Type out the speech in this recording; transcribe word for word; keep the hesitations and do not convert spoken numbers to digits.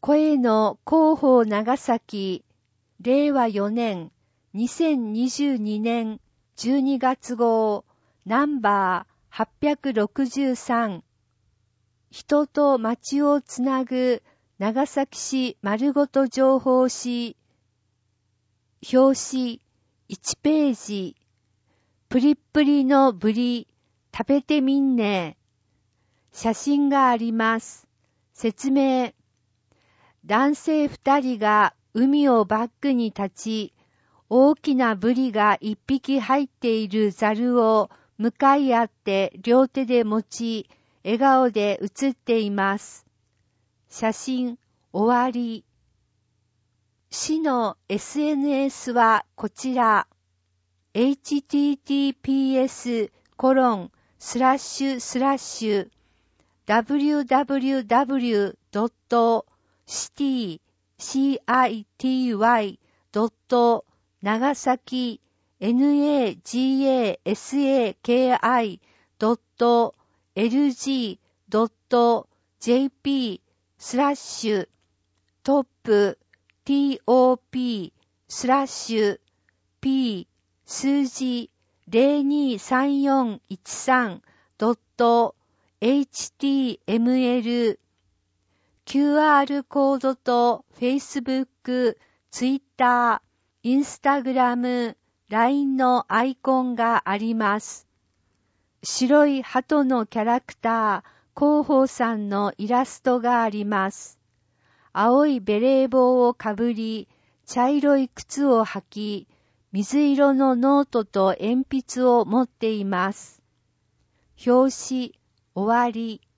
声の広報長崎、れいわよねん、にせんにじゅうにねんじゅうにがつ号、ナンバーはっぴゃくろくじゅうさん。人と街をつなぐ長崎市丸ごと情報誌。表紙いちページ。プリップリのブリ、食べてみんね。写真があります。説明。男性二人が海をバックに立ち、大きなブリが一匹入っているザルを向かい合って両手で持ち、笑顔で写っています。写真終わり。市の エスエヌエス はこちら。エイチティーティーピーエスコロンスラッシュスラッシュダブリューダブリューダブリュードットシティシティドット長崎 ナガサキ ドット エルジー ドット ジェーピー スラッシュトップ トップ スラッシュ P 数字 ゼロにさんよんいちさん ドット エイチティーエムエル キューアール コードと Facebook、Twitter、Instagram、ライン のアイコンがあります。白い鳩のキャラクター、広報さんのイラストがあります。青いベレー帽をかぶり、茶色い靴を履き、水色のノートと鉛筆を持っています。表紙終わり。